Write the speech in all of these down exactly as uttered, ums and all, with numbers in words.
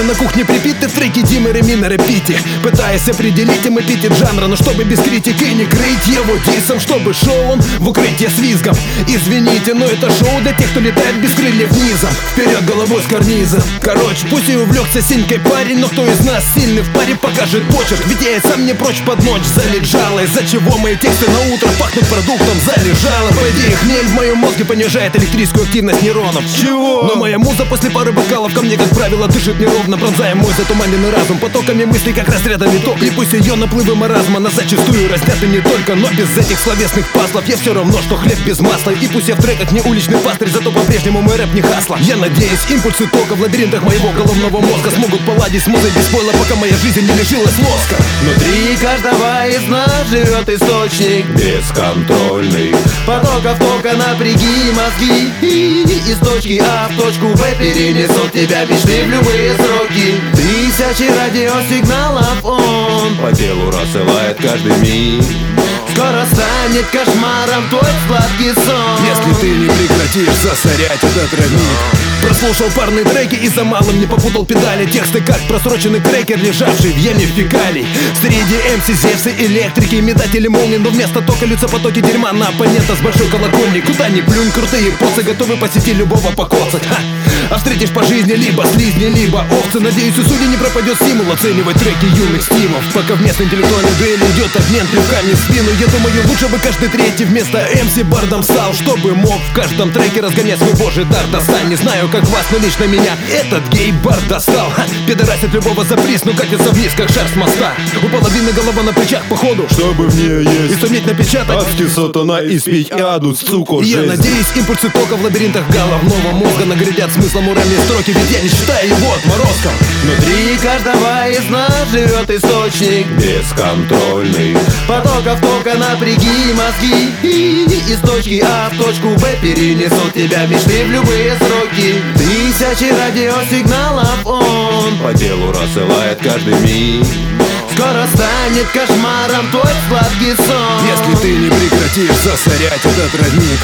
Играю на кухне припиты треки Димы Реми на репите, пытаясь определить им эпитет жанра, но чтобы без критики не крыть его дисом, чтобы шел он в укрытие с визгом. Извините, но это шоу для тех, кто летает без крыльев низом, вперед головой с карниза. Короче, пусть и увлекся синькой парень, но кто из нас сильный в паре покажет почерк. Ведь я и сам не прочь под ночь залить жало, из-за чего мои тексты на утро пахнут продуктом залежало. По идее, хмель в моем мозге понижает электрическую активность нейронов. Чего? Но моя муза после пары бокалов ко мне, как правило, дышит неровно, пронзая мой затуманенный разум потоками мыслей, как разрядами ток. И пусть ее наплывы маразма нас зачастую разняты не только, но без этих словесных паслов я все равно, что хлеб без масла. И пусть я в треках не уличный пастырь, зато по-прежнему мой рэп не хасло. Я надеюсь, импульсы тока в лабиринтах моего головного мозга смогут поладить с музой без спойла, пока моя жизнь не лишилась лоска. Внутри каждого из нас живет источник бесконтрольный потоков тока, напряги мозги, и из точки А в точку Б перенесут тебя мечты в любые сроки. Тысячи радиосигналов он по телу рассылает каждый миг. Скоро станет кошмаром твой сладкий сон, если ты не прекратишь засорять этот родник. Прослушал парные треки и за малым не попутал педали. Тексты как просроченный крекер, лежавший в яме фекалий. Среди эм си, зевсы, электрики, метатели молний, но вместо тока льются потоки дерьма на оппонента с большой колокольни. Куда ни плюнь, крутые поцы готовы посетить любого покоцать. Ха! А встретишь по жизни либо слизни, либо овцы. Надеюсь, у судей не пропадет стимул оценивать треки юных стимов, пока вместо интеллектуальной дуэли идет обмен плюхами в спину. Я думаю, лучше бы каждый третий вместо эм си бардом стал, чтобы мог в каждом треке разгонять свой божий дар. Достань, не знаю как вас, но лично меня этот гей-бар достал. Ха, пидорасит любого за приз, ну катится вниз, как шар с моста. У половины голова на плечах, походу, чтобы в нее есть и суметь напечатать адский сатана и спить аду, суку, я жизнь. надеюсь, импульсы тока в лабиринтах головного мозга наградят смыслом уральные строки, ведь я не считаю его отморозком. Внутри каждого из нас живет источник бесконтрольный потоков тока, напряги мозги, и из точки А в точку Б перенесут тебя мечты в любые сроки. Тысячи радиосигналов он по телу рассылает каждый миг. Скоро станет кошмаром твой сладкий сон, если ты не прекратишь засорять этот родник.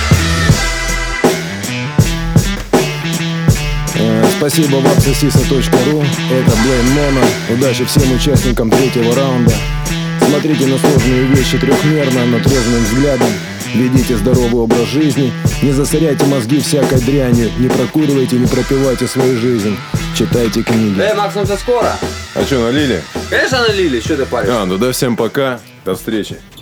Спасибо вапсосиса точка ру. Это Блейн Моно. Удачи всем участникам третьего раунда. Смотрите на сложные вещи трехмерно, но трезвым взглядом. Ведите здоровый образ жизни. Не засоряйте мозги всякой дрянью. Не прокуривайте, не пропивайте свою жизнь. Читайте книги. Эй, Макс, ну ты скоро? А что, налили? Конечно налили, что ты паришь? А, ну да, всем пока, до встречи.